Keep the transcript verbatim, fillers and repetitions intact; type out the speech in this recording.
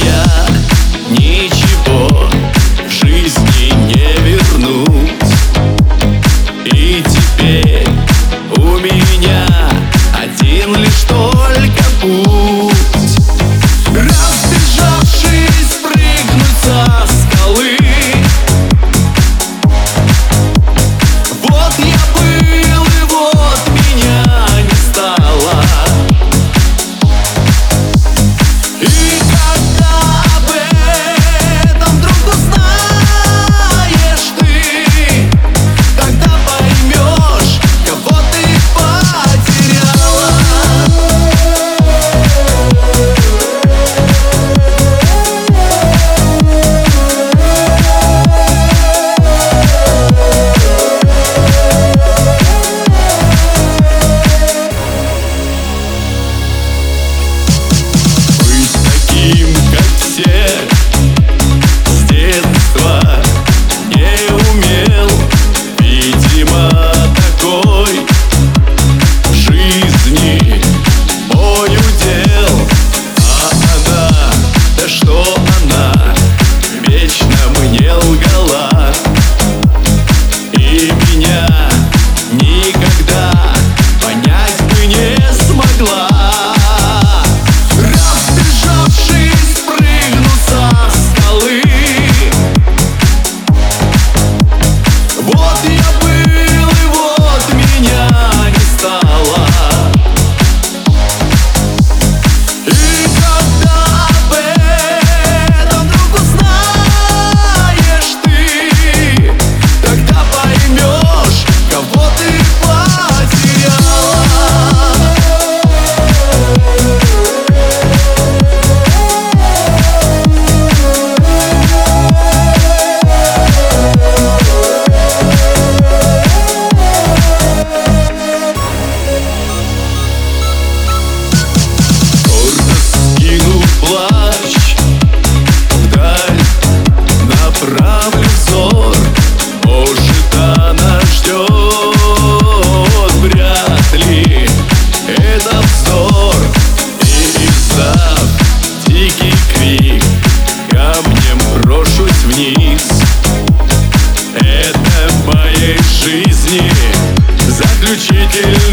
я ничего в жизни не вернуть. И теперь у меня один лишь только путь. Разбежавшись, прыгнуть со скалы. Вот я был, и вот меня не стало. И когда об этом вдруг узнаешь ты, тогда поймешь, кого ты потеряла. Быть таким, как все, с детства не умел. Видимо, такой в жизни мой удел. А она, да что она, вечно мне лгала. И меня никогда понять бы не смогла. Разбежавшись, прыгну со скалы. Вот я был, и вот меня не стало. И когда об этом вдруг узнаешь ты, тогда поймешь, кого ты потеряла. Гордо скину плащ, вдаль направлю взор. Может, она ждет, вряд ли это вздор. И издав дикий крик, камнем брошусь вниз. Это моей жизни заключительный